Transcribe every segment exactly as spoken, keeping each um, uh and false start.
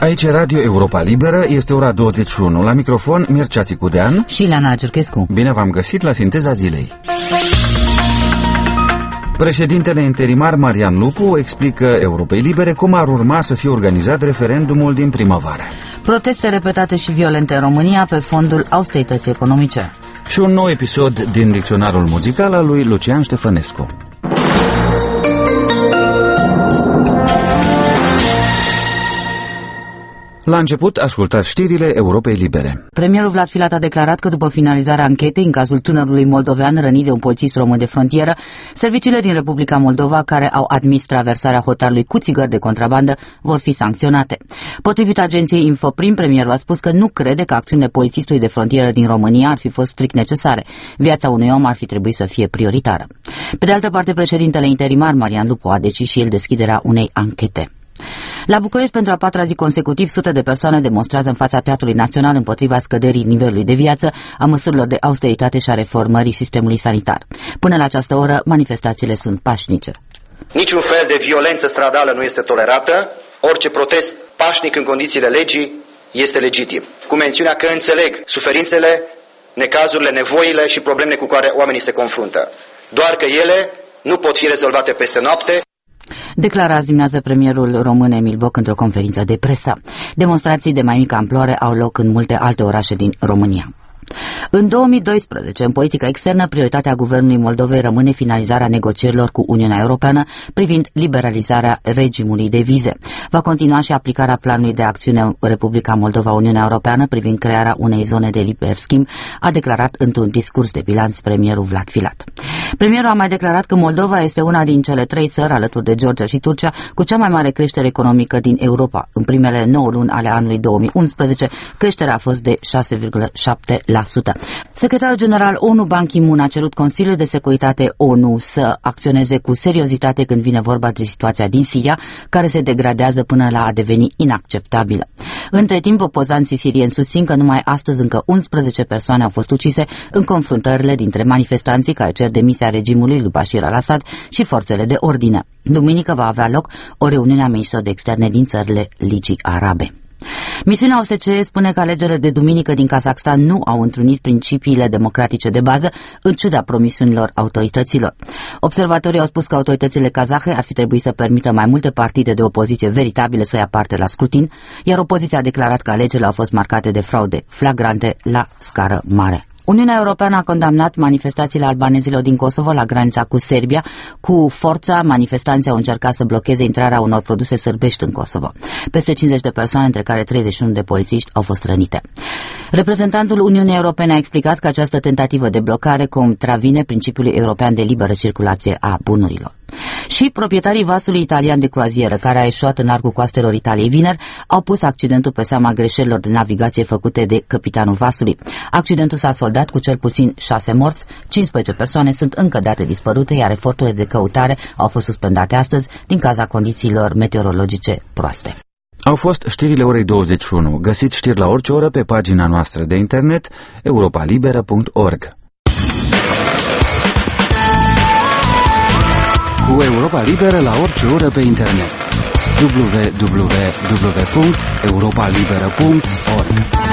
Aici e Radio Europa Liberă, este ora douăzeci și unu. La microfon, Mircea Țicudean și Ileana Giurchescu. Bine v-am găsit la Sinteza Zilei. Președintele interimar Marian Lupu explică Europei Libere cum ar urma să fie organizat referendumul din primăvară. Proteste repetate și violente în România pe fondul austerității economice. Și un nou episod din dicționarul muzical al lui Lucian Ștefănescu. La început, ascultați știrile Europei Libere. Premierul Vlad Filat a declarat că după finalizarea anchetei în cazul tânărului moldovean rănit de un polițist român de frontieră, serviciile din Republica Moldova care au admis traversarea hotarului cu țigări de contrabandă vor fi sancționate. Potrivit agenției Infoprim, premierul a spus că nu crede că acțiunile polițistului de frontieră din România ar fi fost strict necesare. Viața unui om ar fi trebuit să fie prioritară. Pe de altă parte, președintele interimar Marian Lupu a decis și el deschiderea unei anchete. La București, pentru a patra zi consecutiv, sute de persoane demonstrează în fața Teatrului Național împotriva scăderii nivelului de viață, a măsurilor de austeritate și a reformării sistemului sanitar. Până la această oră, manifestațiile sunt pașnice. Niciun fel de violență stradală nu este tolerată, orice protest pașnic în condițiile legii este legitim, cu mențiunea că înțeleg suferințele, necazurile, nevoile și problemele cu care oamenii se confruntă, doar că ele nu pot fi rezolvate peste noapte. Declara azi dimineață premierul român Emil Boc într-o conferință de presă. Demonstrații de mai mică amploare au loc în multe alte orașe din România. În două mii doisprezece, în politica externă, prioritatea guvernului Moldovei rămâne finalizarea negocierilor cu Uniunea Europeană privind liberalizarea regimului de vize. Va continua și aplicarea planului de acțiune Republica Moldova-Uniunea Europeană privind crearea unei zone de liber schimb, a declarat într-un discurs de bilanț premierul Vlad Filat. Premierul a mai declarat că Moldova este una din cele trei țări, alături de Georgia și Turcia, cu cea mai mare creștere economică din Europa. În primele nouă luni ale anului două mii unsprezece, creșterea a fost de șase virgulă șapte la sută. Secretarul general ONU Ban Ki-moon a cerut Consiliul de Securitate ONU să acționeze cu seriozitate când vine vorba de situația din Siria, care se degradează până la a deveni inacceptabilă. Între timp, opozanții sirieni susțin că numai astăzi încă unsprezece persoane au fost ucise în confruntările dintre manifestanții care cer demisia regimului lui Bashir al-Assad și forțele de ordine. Duminică va avea loc o reuniune a ministrilor de externe din țările Ligii Arabe. Misiunea O S C E spune că alegerile de duminică din Kazakhstan nu au întrunit principiile democratice de bază, în ciuda promisiunilor autorităților. Observatorii au spus că autoritățile kazahe ar fi trebuit să permită mai multe partide de opoziție veritabile să ia parte la scrutin, iar opoziția a declarat că alegerile au fost marcate de fraude flagrante la scară mare. Uniunea Europeană a condamnat manifestațiile albanezilor din Kosovo la granița cu Serbia. Cu forța, manifestanții au încercat să blocheze intrarea unor produse sârbești în Kosovo. Peste cincizeci de persoane, între care treizeci și unu de polițiști, au fost rănite. Reprezentantul Uniunii Europene a explicat că această tentativă de blocare contravine principiului european de liberă circulație a bunurilor. Și proprietarii vasului italian de croazieră, care a eșuat în largul coastelor Italiei vineri, au pus accidentul pe seama greșelilor de navigație făcute de capitanul vasului. Accidentul s-a soldat cu cel puțin șase morți, cincisprezece persoane sunt încă date dispărute, iar eforturile de căutare au fost suspendate astăzi din cauza condițiilor meteorologice proaste. Au fost știrile orei douăzeci și unu. Găsiți știri la orice oră pe pagina noastră de internet europa liberă punct org. Cu Europa Liberă la orice oră pe internet. w w w punct europa liberă punct org.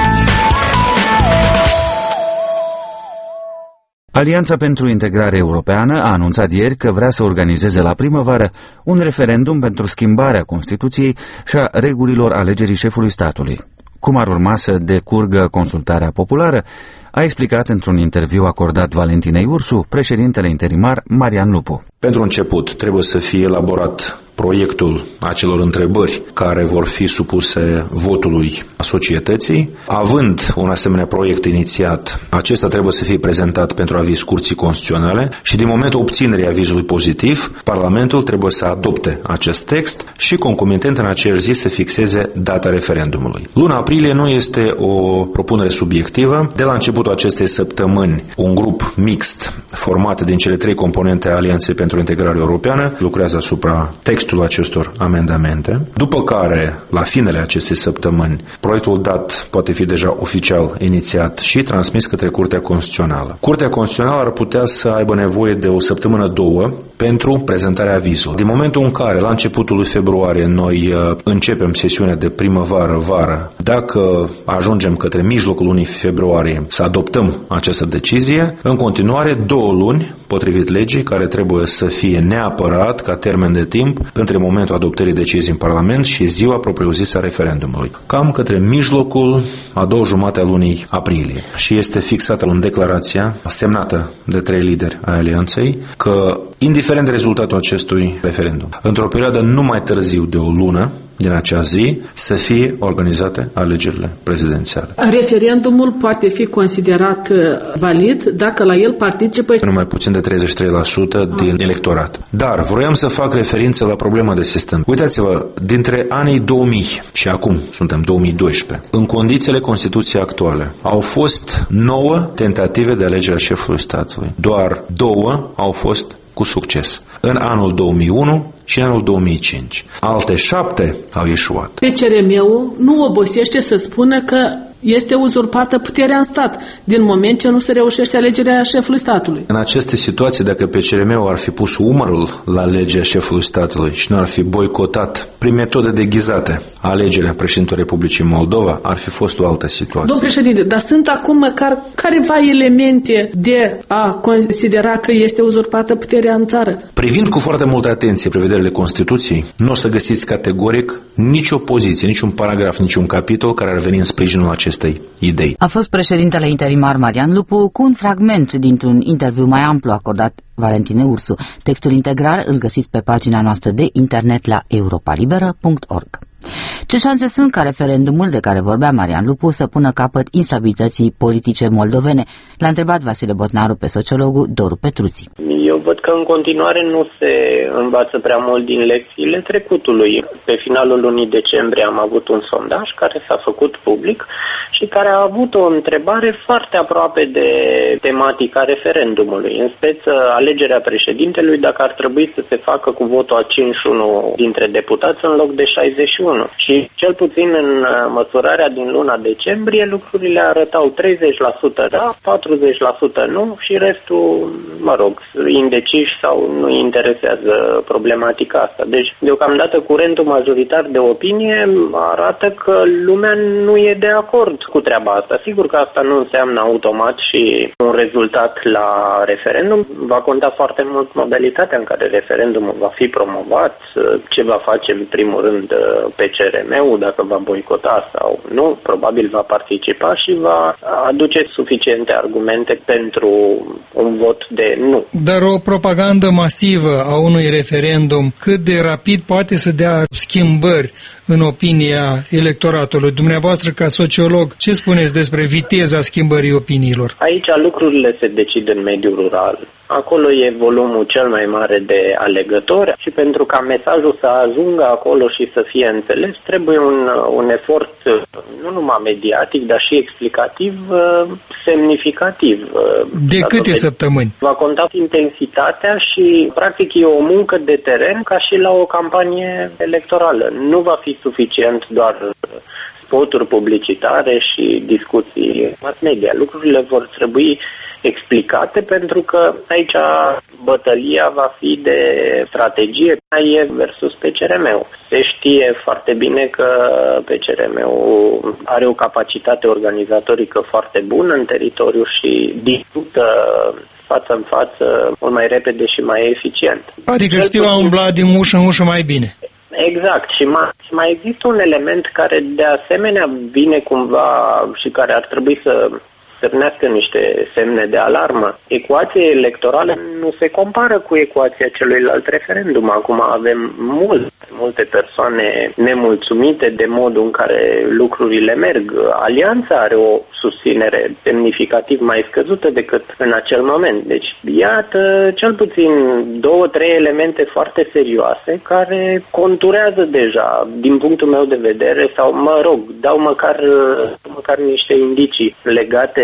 Alianța pentru Integrare Europeană a anunțat ieri că vrea să organizeze la primăvară un referendum pentru schimbarea Constituției și a regulilor alegerii șefului statului. Cum ar urma să decurgă consultarea populară, a explicat într-un interviu acordat Valentinei Ursu președintele interimar Marian Lupu. Pentru început trebuie să fie elaborat proiectul acelor întrebări care vor fi supuse votului societății. Având un asemenea proiect inițiat, acesta trebuie să fie prezentat pentru aviz Curții Constituționale și din momentul obținerii avizului pozitiv, Parlamentul trebuie să adopte acest text și concomitent în aceeași zi să fixeze data referendumului. Luna aprilie nu este o propunere subiectivă. De la începutul acestei săptămâni, un grup mixt format din cele trei componente a Alianței pentru Integrare Europeană lucrează asupra textului acestor amendamente, după care, la finele acestei săptămâni, proiectul dat poate fi deja oficial inițiat și transmis către Curtea Constituțională. Curtea Constituțională ar putea să aibă nevoie de o săptămână, două, pentru prezentarea avizului. Din momentul în care, la începutul lui februarie, noi uh, începem sesiunea de primăvară-vară, dacă ajungem către mijlocul lunii februarie să adoptăm această decizie, în continuare două luni, potrivit legii, care trebuie să fie neapărat ca termen de timp între momentul adoptării deciziei în Parlament și ziua propriu-zisă a referendumului. Cam către mijlocul a doua jumate a lunii aprilie. Și este fixată în declarația semnată de trei lideri ai Alianței că, indiferent de rezultatul acestui referendum, într-o perioadă nu mai târziu de o lună din acea zi, să fie organizate alegerile prezidențiale. Referendumul poate fi considerat valid dacă la el participă nu mai puțin de treizeci și trei la sută din electorat. Dar vroiam să fac referință la problema de sistem. Uitați-vă, dintre anii două mii și acum suntem două mii doisprezece, în condițiile Constituției actuale, au fost nouă tentative de alegere a șefului statului. Doar două au fost cu succes. În anul două mii unu și în anul două mii cinci. Alte șapte au ieșuat. P C R M-ul nu obosește să spună că este uzurpată puterea în stat, din moment ce nu se reușește alegerea șefului statului. În aceste situații, dacă P C R M-ul ar fi pus umărul la alegerea șefului statului și nu ar fi boicotat prin metode deghizate alegerea președintelui Republicii Moldova, ar fi fost o altă situație. Domnul președinte, dar sunt acum măcar careva elemente de a considera că este uzurpată puterea în țară? Privind cu foarte multă atenție prevederile Constituției, nu o să găsiți categoric nicio poziție, niciun paragraf, niciun capitol care ar veni în sprijinul acestei idei. A fost președintele interimar Marian Lupu cu un fragment dintr-un interviu mai amplu acordat Valentine Ursu. Textul integral îl găsiți pe pagina noastră de internet la europa liberă punct org. Ce șanse sunt ca referendumul de care vorbea Marian Lupu să pună capăt instabilității politice moldovene? L-a întrebat Vasile Botnaru pe sociologul Doru Petruții. Eu văd că în continuare nu se învață prea mult din lecțiile trecutului. Pe finalul lunii decembrie am avut un sondaj care s-a făcut public și care a avut o întrebare foarte aproape de tematica referendumului. În speță, alegerea președintelui, dacă ar trebui să se facă cu votul a cincizeci și unu dintre deputați în loc de șaizeci și unu. Și cel puțin în măsurarea din luna decembrie, lucrurile arătau treizeci la sută da, patruzeci la sută nu și restul, mă rog, indeciși sau nu interesează problematica asta. Deci, deocamdată, curentul majoritar de opinie arată că lumea nu e de acord cu treaba asta. Sigur că asta nu înseamnă automat și un rezultat la referendum. Va conta foarte mult modalitatea în care referendumul va fi promovat, ce va face în primul rând P C R M-ul, dacă va boicota sau nu, probabil va participa și va aduce suficiente argumente pentru un vot de nu. Dar o propagandă masivă a unui referendum, cât de rapid poate să dea schimbări în opinia electoratului? Dumneavoastră, ca sociolog, ce spuneți despre viteza schimbării opiniilor? Aici lucrurile se decid în mediul rural. Acolo e volumul cel mai mare de alegători și pentru ca mesajul să ajungă acolo și să fie înțeles, trebuie un, un efort nu numai mediatic, dar și explicativ semnificativ. De câte săptămâni? Va conta intensitatea și, practic, e o muncă de teren ca și la o campanie electorală. Nu va fi suficient doar spoturi publicitare și discuții mass media. Lucrurile vor trebui explicate pentru că aici bătălia va fi de strategie E versus P C R M-ul. Se știe foarte bine că P C R M-ul are o capacitate organizatorică foarte bună în teritoriu și discută față în față mult mai repede și mai eficient. Adică știu a umbla din ușă în ușă mai bine. Exact. Și mai, mai există un element care de asemenea vine cumva și care ar trebui să stârnească niște semne de alarmă. Ecuația electorală nu se compară cu ecuația celuilalt referendum. Acum avem multe, multe persoane nemulțumite de modul în care lucrurile merg. Alianța are o susținere semnificativ mai scăzută decât în acel moment. Deci, iată, cel puțin două, trei elemente foarte serioase care conturează deja, din punctul meu de vedere, sau, mă rog, dau măcar, măcar niște indicii legate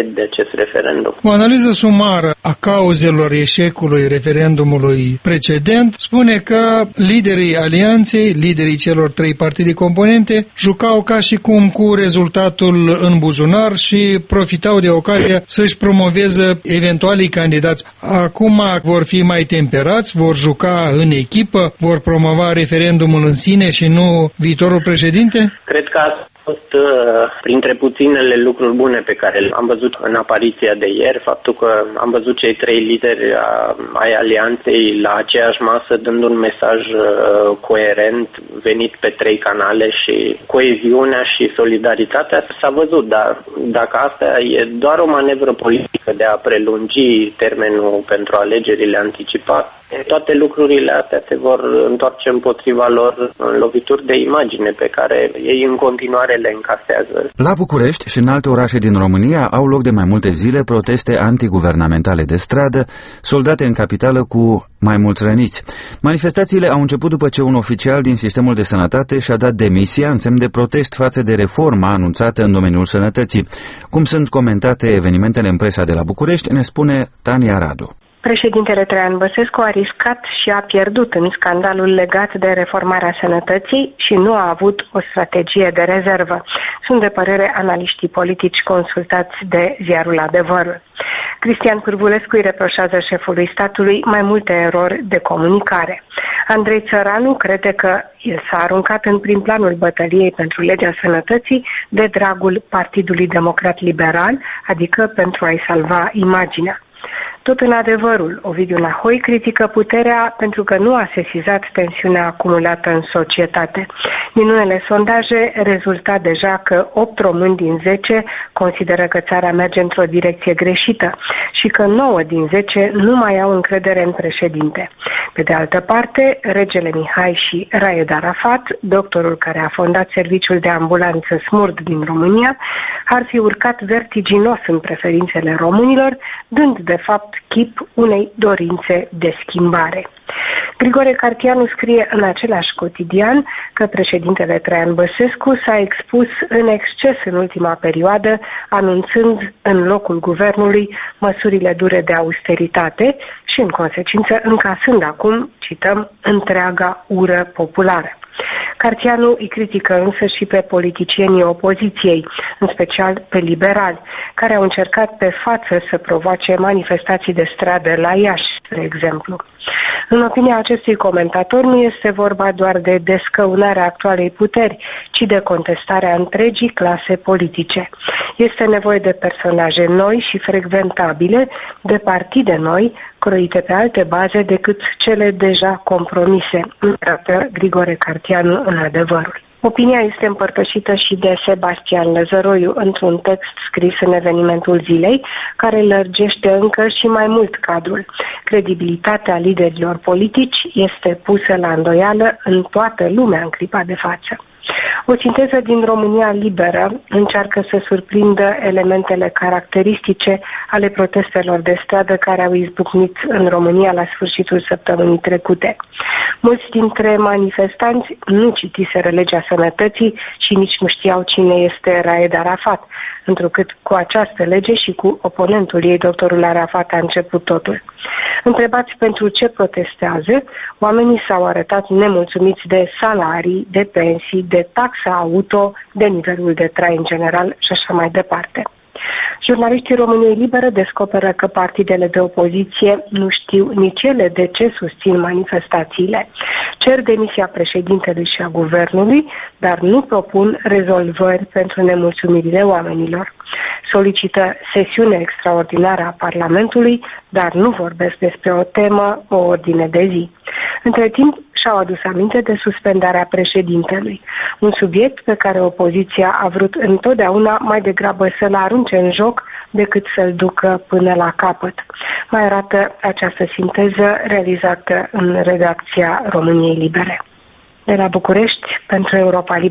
de acest referendum. O analiză sumară a cauzelor eșecului referendumului precedent spune că liderii alianței, liderii celor trei partide componente, jucau ca și cum cu rezultatul în buzunar și profitau de ocazia să-și promoveze eventualii candidați. Acum vor fi mai temperați, vor juca în echipă, vor promova referendumul în sine și nu viitorul președinte? Cred că a fost uh, printre puținele lucruri bune pe care am văzut în apariția de ieri, faptul că am văzut cei trei lideri a, ai alianței la aceeași masă dând un mesaj uh, coerent, venit pe trei canale, și coeziunea și solidaritatea s-a văzut, dar dacă asta e doar o manevră politică de a prelungi termenul pentru alegerile anticipate, toate lucrurile astea se vor întoarce împotriva lor în lovituri de imagine pe care ei în continuare le încasează. La București și în alte orașe din România au loc de mai multe zile proteste antiguvernamentale de stradă, soldate în capitală cu mai mulți răniți. Manifestațiile au început după ce un oficial din sistemul de sănătate și-a dat demisia în semn de protest față de reforma anunțată în domeniul sănătății. Cum sunt comentate evenimentele în presa de la București, ne spune Tania Radu. Președintele Traian Băsescu a riscat și a pierdut în scandalul legat de reformarea sănătății și nu a avut o strategie de rezervă. Sunt de părere analiștii politici consultați de ziarul Adevărul. Cristian Cârvulescu îi reproșează șefului statului mai multe erori de comunicare. Andrei Țăranu crede că el s-a aruncat în prim planul bătăliei pentru legea sănătății de dragul Partidului Democrat Liberal, adică pentru a-i salva imaginea. Tot în Adevărul, Ovidiu Nahoi critică puterea pentru că nu a sesizat tensiunea acumulată în societate. Din unele sondaje rezulta deja că opt români din zece consideră că țara merge într-o direcție greșită și că nouă din zece nu mai au încredere în președinte. Pe de altă parte, regele Mihai și Raed Arafat, doctorul care a fondat serviciul de ambulanță Smurd din România, ar fi urcat vertiginos în preferințele românilor, dând de fapt chip unei dorințe de schimbare. Grigore Cartianu scrie în același cotidian că președintele Traian Băsescu s-a expus în exces în ultima perioadă, anunțând în locul guvernului măsurile dure de austeritate și, în consecință, încasând acum, cităm, întreaga ură populară. Cartianu îi critică însă și pe politicienii opoziției, în special pe liberali, care au încercat pe față să provoace manifestații de stradă la Iași, de exemplu. În opinia acestui comentator, nu este vorba doar de descăunarea actualei puteri, ci de contestarea întregii clase politice. Este nevoie de personaje noi și frecventabile, de partide noi, croite pe alte baze decât cele deja compromise, arată Grigore Cartianu în Adevărul. Opinia este împărtășită și de Sebastian Lăzăroiu într-un text scris în Evenimentul Zilei, care lărgește încă și mai mult cadrul. Credibilitatea liderilor politici este pusă la îndoială în toată lumea în clipa de față. O sinteză din România Liberă încearcă să surprindă elementele caracteristice ale protestelor de stradă care au izbucnit în România la sfârșitul săptămânii trecute. Mulți dintre manifestanți nu citiseră legea sănătății și nici nu știau cine este Raed Arafat, întrucât cu această lege și cu oponentul ei, doctorul Arafat, a început totul. Întrebați pentru ce protestează, oamenii s-au arătat nemulțumiți de salarii, de pensii, de taxa auto, de nivelul de trai în general și așa mai departe. Jurnaliștii României Liberă descoperă că partidele de opoziție nu știu nici ele de ce susțin manifestațiile. Cer demisia președintelui și a guvernului, dar nu propun rezolvări pentru nemulțumirile oamenilor. Solicită sesiune extraordinară a Parlamentului, dar nu vorbesc despre o temă, o ordine de zi. Între timp, și-au adus aminte de suspendarea președintelui, un subiect pe care opoziția a vrut întotdeauna mai degrabă să-l arunce în joc decât să-l ducă până la capăt. Mai arată această sinteză realizată în redacția României Libere. De la București, pentru Europa Liberă,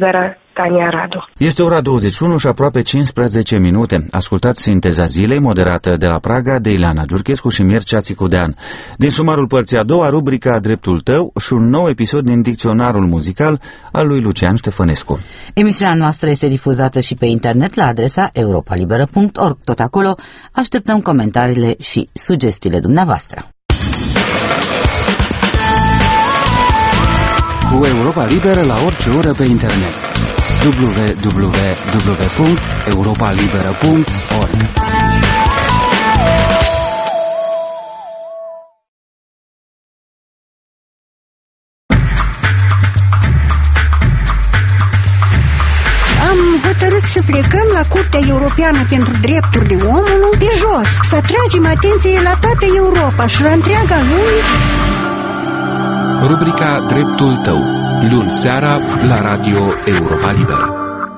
Tania Radu. Este ora douăzeci și unu și aproape cincisprezece minute. Ascultați Sinteza Zilei, moderată de la Praga de Ileana Giurchescu și Mircea Țicudean. Din sumarul părții a doua, rubrica Dreptul tău și un nou episod din dicționarul muzical al lui Lucian Ștefănescu. Emisiunea noastră este difuzată și pe internet la adresa europa liberă punct org. Tot acolo așteptăm comentariile și sugestiile dumneavoastră. Cu Europa Liberă la orice oră pe internet. w w w punct europa liberă punct org. Am hotărât să plecăm la Curtea Europeană pentru Drepturile Omului pe jos, să atragem atenție la toată Europa și la întreaga lume. Rubrica Dreptul tău, luni seara la Radio Europa Liberă.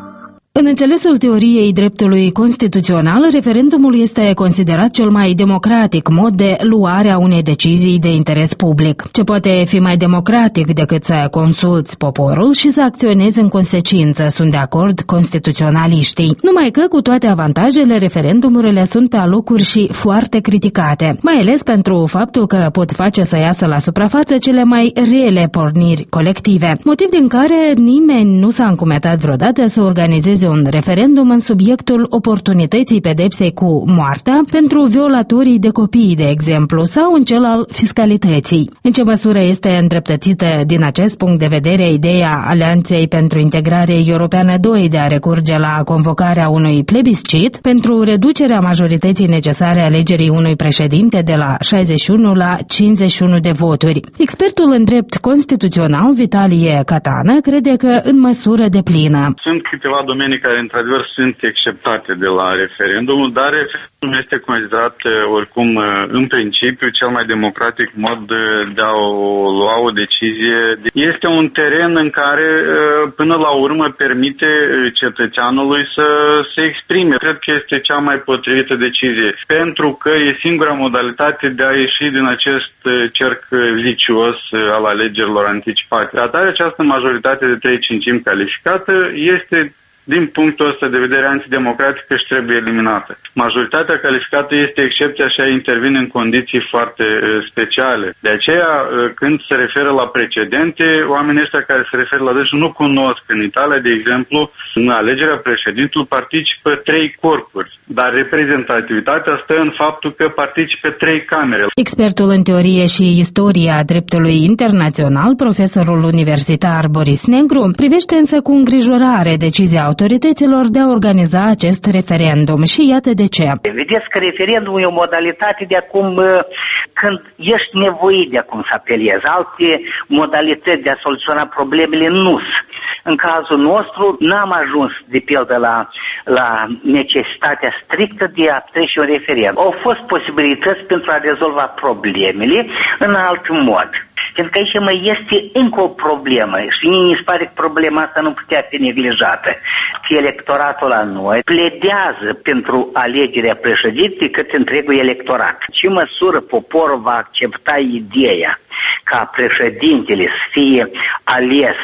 În înțelesul teoriei dreptului constituțional, referendumul este considerat cel mai democratic mod de luare a unei decizii de interes public. Ce poate fi mai democratic decât să consulți poporul și să acționezi în consecință, sunt de acord constituționaliștii. Numai că, cu toate avantajele, referendumurile sunt pe alocuri și foarte criticate, mai ales pentru faptul că pot face să iasă la suprafață cele mai reele porniri colective, motiv din care nimeni nu s-a încumetat vreodată să organizeze un referendum în subiectul oportunității pedepsei cu moartea pentru violatorii de copii, de exemplu, sau în cel al fiscalității. În ce măsură este îndreptățită din acest punct de vedere ideea Alianței pentru Integrare Europeană doi de a recurge la convocarea unui plebiscit pentru reducerea majorității necesare alegerii unui președinte de la șaizeci și unu la cincizeci și unu de voturi? Expertul în drept constituțional, Vitalie Catană, crede că în măsură deplină. Sunt câteva domenii care într-adevăr sunt exceptate de la referendumul, dar referendumul este considerat oricum în principiu cel mai democratic mod de a lua o decizie. Este un teren în care până la urmă permite cetățeanului să se exprime. Cred că este cea mai potrivită decizie, pentru că e singura modalitate de a ieși din acest cerc vicios al alegerilor anticipate. Atare această majoritate de trei cincimi calificată este, din punctul ăsta de vedere, antidemocratică și trebuie eliminată. Majoritatea calificată este excepția și ea intervine în condiții foarte uh, speciale. De aceea, uh, când se referă la precedente, oamenii ăștia care se referă la deci nu cunosc. În Italia, de exemplu, în alegerea președintelui participă trei corpuri, dar reprezentativitatea stă în faptul că participă trei camere. Expertul în teorie și istoria dreptului internațional, profesorul universitar Boris Negru, privește însă cu îngrijorare decizia autorităților de a organiza acest referendum și iată de ce. Vedeți că referendumul e o modalitate de acum, când ești nevoit de acum să apelezi. Alte modalități de a soluționa problemele nu sunt. În cazul nostru n-am ajuns de pildă la, la necesitatea strictă de a trece un referendum. Au fost posibilități pentru a rezolva problemele în alt mod. Pentru că aici mai este încă o problemă și mi se pare că problema asta nu putea fi neglijată. Electoratul la noi pledează pentru alegerea președintelui cât întregul electorat. Ce măsură poporul va accepta ideea ca președintele să fie ales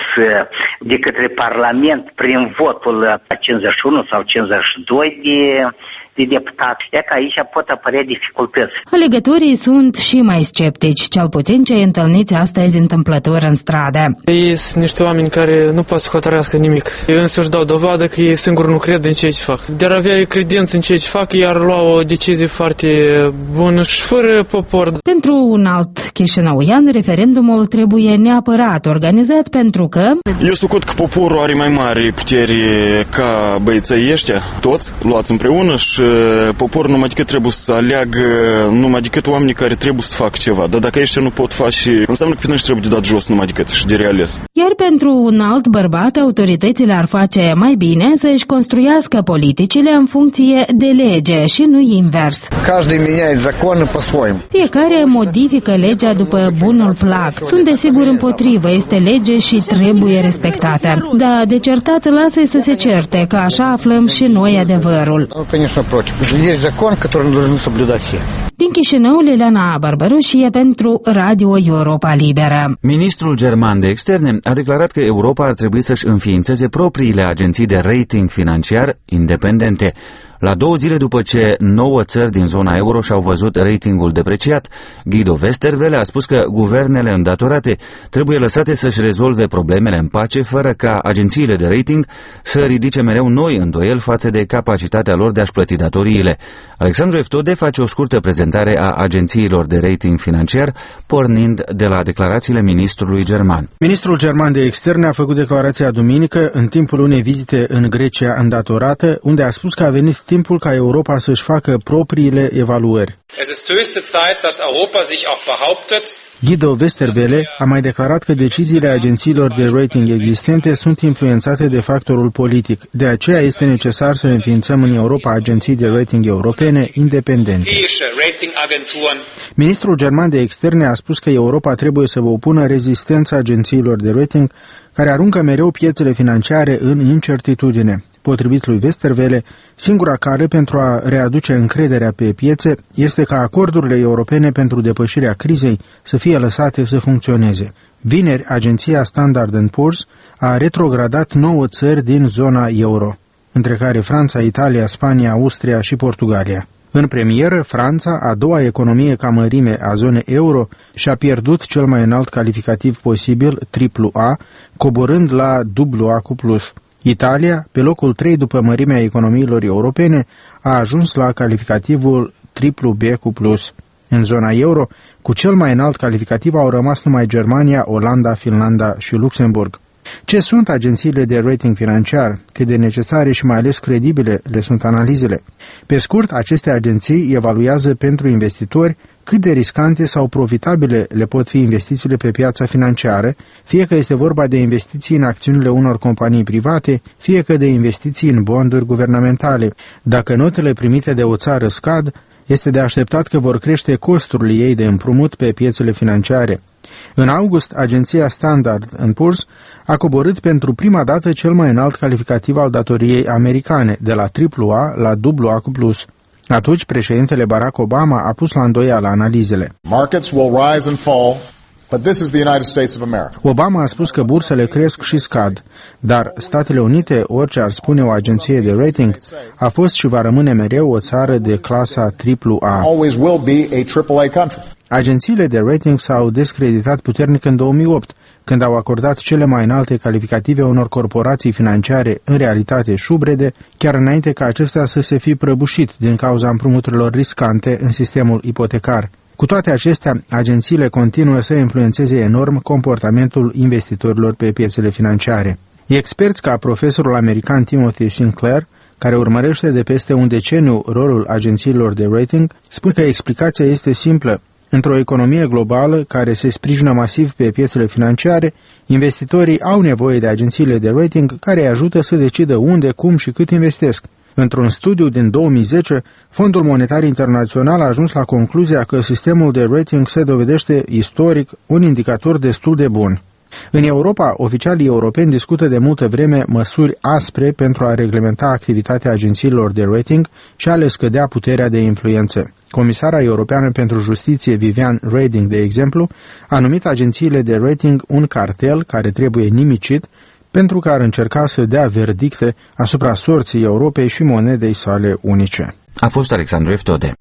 de către Parlament prin votul cincizeci și unu sau cincizeci și doi de de deputat. E că aici pot apărea dificultăți. Alegătorii sunt și mai sceptici, cel puțin cei întâlniți astăzi întâmplător în stradă. Ei sunt niște oameni care nu pot să hotărească nimic. Ei însăși dau dovadă că ei singuri nu cred în ceea ce fac. De-ar avea credință în ceea ce fac, ei ar lua o decizie foarte bună și fără popor. Pentru un alt chișinăuian, referendumul trebuie neapărat organizat pentru că... Eu socot că poporul are mai mari puteri ca băieții ăștia, toți luați împreună și poporul numai decât trebuie să aleagă numai decât oamenii care trebuie să facă ceva. Dar dacă ăștia nu pot face, înseamnă că pe noi trebuie de dat jos numai decât și de reales. Iar pentru un alt bărbat, autoritățile ar face mai bine să-și construiască politicile în funcție de lege și nu invers. Fiecare modifică legea după bunul plac. Sunt desigur împotrivă, este lege și trebuie respectată. Dar de certat lasă-i să se certe, că așa aflăm și noi adevărul. Din Chișinău, Liliana Barbaroșie pentru Radio Europa Liberă. Ministrul german de externe a declarat că Europa ar trebui să-și înființeze propriile agenții de rating financiar independente. La două zile după ce nouă țări din zona euro și-au văzut ratingul depreciat, Guido Westerwelle a spus că guvernele îndatorate trebuie lăsate să-și rezolve problemele în pace, fără ca agențiile de rating să ridice mereu noi îndoieli față de capacitatea lor de a-și plăti datoriile. Alexandru Eftode face o scurtă prezentare a agențiilor de rating financiar, pornind de la declarațiile ministrului german. Ministrul german de externe a făcut declarația duminică în timpul unei vizite în Grecia îndatorată, unde a spus că a venit timpul ca Europa să-și facă propriile evaluări. Guido Westerwelle a mai declarat că deciziile agențiilor de rating existente sunt influențate de factorul politic. De aceea este necesar să înființăm în Europa agenții de rating europene independente. Ministrul german de externe a spus că Europa trebuie să vă opună rezistența agențiilor de rating care aruncă mereu piețele financiare în incertitudine. Potrivit lui Westerwelle, singura cale pentru a readuce încrederea pe piețe este ca acordurile europene pentru depășirea crizei să fie lăsate să funcționeze. Vineri, agenția Standard and Poor's a retrogradat nouă țări din zona euro, între care Franța, Italia, Spania, Austria și Portugalia. În premieră, Franța, a doua economie ca mărime a zonei euro, și-a pierdut cel mai înalt calificativ posibil, triplu A, coborând la dublu A cu plus. Italia, pe locul trei după mărimea economiilor europene, a ajuns la calificativul triplu B cu plus. În zona euro, cu cel mai înalt calificativ au rămas numai Germania, Olanda, Finlanda și Luxemburg. Ce sunt agențiile de rating financiar? Cât de necesare și mai ales credibile le sunt analizele? Pe scurt, aceste agenții evaluează pentru investitori cât de riscante sau profitabile le pot fi investițiile pe piața financiară, fie că este vorba de investiții în acțiunile unor companii private, fie că de investiții în bonduri guvernamentale. Dacă notele primite de o țară scad, este de așteptat că vor crește costurile ei de împrumut pe piețele financiare. În august, agenția Standard and Poor's a coborât pentru prima dată cel mai înalt calificativ al datoriei americane, de la triplu A la dublu A cu plus. Atunci, președintele Barack Obama a pus la îndoială analizele. Markets will rise and fall, but this is the United States of America. Obama a spus că bursele cresc și scad, dar Statele Unite, orice ar spune o agenție de rating, a fost și va rămâne mereu o țară de clasa triplu A. Always will be a triple A country. Agențiile de rating s-au descreditat puternic în două mii opt, când au acordat cele mai înalte calificative unor corporații financiare, în realitate șubrede, chiar înainte ca acestea să se fi prăbușit din cauza împrumuturilor riscante în sistemul ipotecar. Cu toate acestea, agențiile continuă să influențeze enorm comportamentul investitorilor pe piețele financiare. Experți ca profesorul american Timothy Sinclair, care urmărește de peste un deceniu rolul agențiilor de rating, spun că explicația este simplă. Într-o economie globală care se sprijină masiv pe piețele financiare, investitorii au nevoie de agențiile de rating care îi ajută să decidă unde, cum și cât investesc. Într-un studiu din două mii zece, Fondul Monetar Internațional a ajuns la concluzia că sistemul de rating se dovedește istoric un indicator destul de bun. În Europa, oficialii europeni discută de multă vreme măsuri aspre pentru a reglementa activitatea agențiilor de rating și a le scădea puterea de influență. Comisara Europeană pentru Justiție, Viviane Reding, de exemplu, a numit agențiile de rating un cartel care trebuie nimicit pentru că ar încerca să dea verdicte asupra sorții Europei și monedei sale unice. A fost Alexandru Eftode.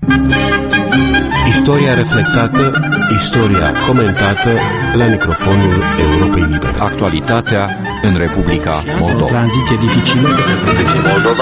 Istoria reflectată, istoria comentată la microfonul Europei Libere. Actualitatea în Republica Moldova. O tranziție dificilă. Moldova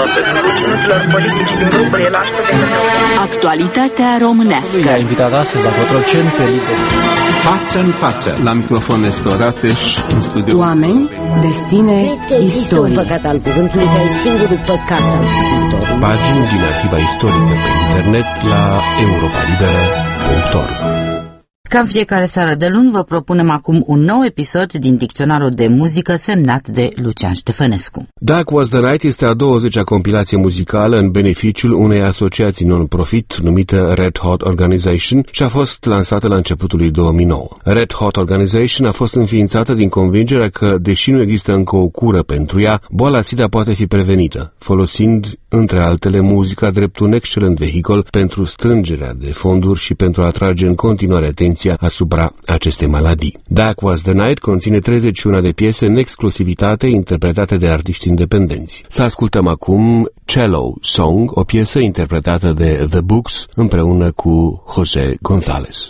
Actualitatea românească. I-a invitat astăzi la Cotroceni pe lider. Față în față. La microfon este Orateș, în studio. Oameni, destine, istorie. Un păcat al cuvântului, că e singurul păcat al scriitorului. Pagini din arhiva istorică pe internet la europa liberă punct org. Ca în fiecare seară de luni, vă propunem acum un nou episod din Dicționarul de muzică semnat de Lucian Ștefănescu. Dark Was the Night este a douăzecea compilație muzicală în beneficiul unei asociații non-profit numită Red Hot Organization și a fost lansată la începutul lui două mii nouă. Red Hot Organization a fost înființată din convingerea că, deși nu există încă o cură pentru ea, boala SIDA poate fi prevenită, folosind, între altele, muzica drept un excelent vehicol pentru strângerea de fonduri și pentru a atrage în continuare atenția asupra acestei maladii. Dark Was the Night conține treizeci și unu de piese în exclusivitate interpretate de artiști independenți. Să ascultăm acum Cello Song, o piesă interpretată de The Books împreună cu José González.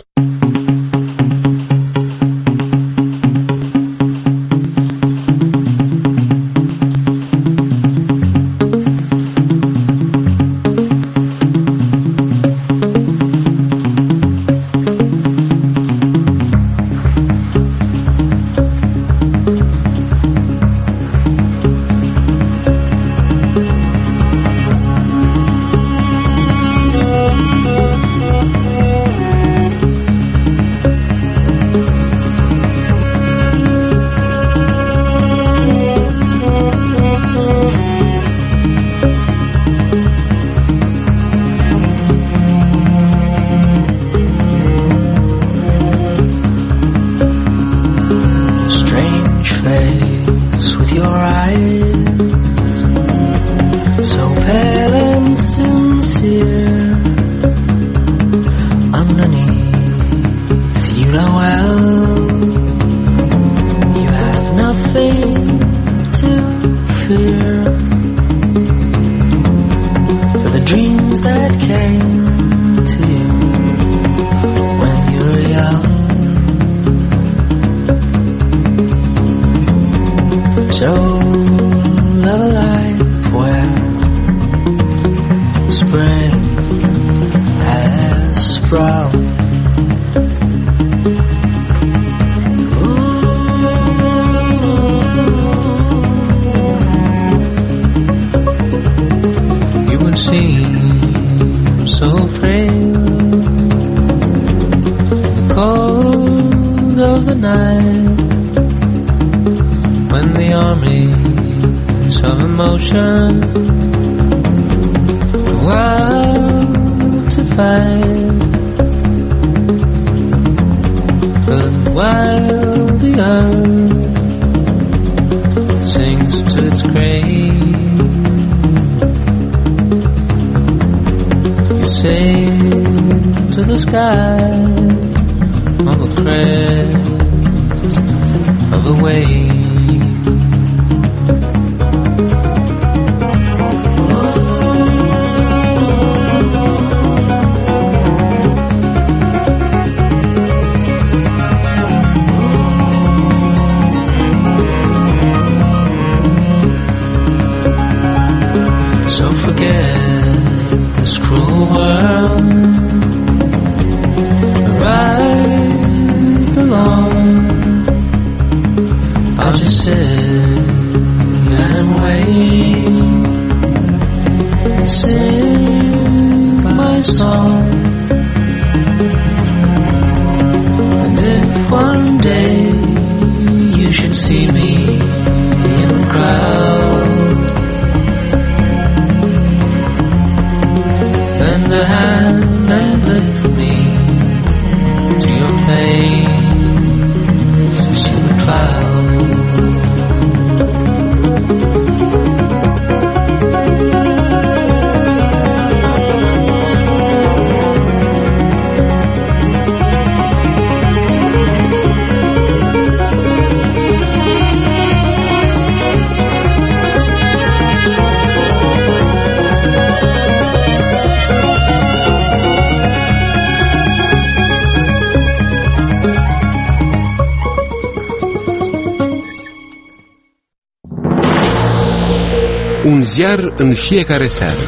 Un ziar în fiecare seară.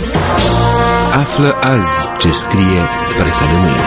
Află azi ce scrie presa de mâine.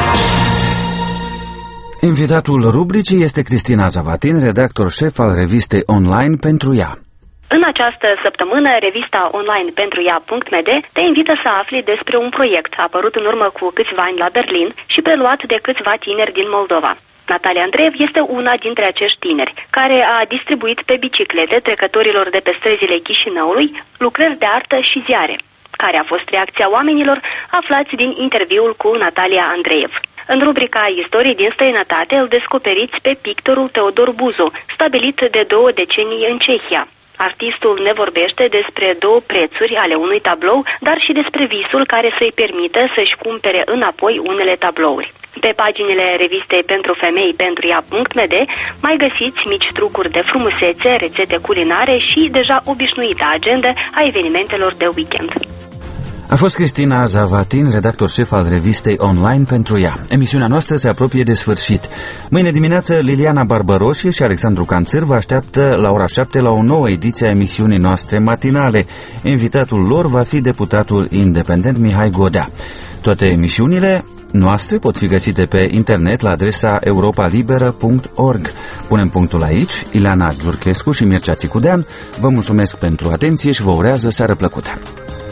Invitatul rubricii este Cristina Zavatin, redactor șef al revistei online Pentru ea. În această săptămână, revista online pentru ea punct m d te invită să afli despre un proiect apărut în urmă cu câțiva ani la Berlin și preluat de câțiva tineri din Moldova. Natalia Andreev este una dintre acești tineri, care a distribuit pe biciclete trecătorilor de pe străzile Chișinăului lucrări de artă și ziare. Care a fost reacția oamenilor aflați din interviul cu Natalia Andreev. În rubrica Istorii din străinătate îl descoperiți pe pictorul Teodor Buzo, stabilit de două decenii în Cehia. Artistul ne vorbește despre două prețuri ale unui tablou, dar și despre visul care să-i permită să-și cumpere înapoi unele tablouri. Pe paginile revistei pentru femei pentru ea punct m d mai găsiți mici trucuri de frumusețe, rețete culinare și deja obișnuita agenda a evenimentelor de weekend. A fost Cristina Zavatin, redactor șef al revistei online pentru ea. Emisiunea noastră se apropie de sfârșit. Mâine dimineață Liliana Barbăroșie și Alexandru Canțâr vă așteaptă la ora șapte la o nouă ediție a emisiunii noastre matinale. Invitatul lor va fi deputatul independent Mihai Godea. Toate emisiunile noastre pot fi găsite pe internet la adresa europa liberă punct org. Punem punctul aici. Ileana Giurchescu și Mircea Țicudean vă mulțumesc pentru atenție și vă urează seară plăcută.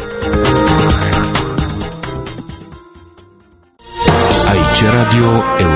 Aici Radio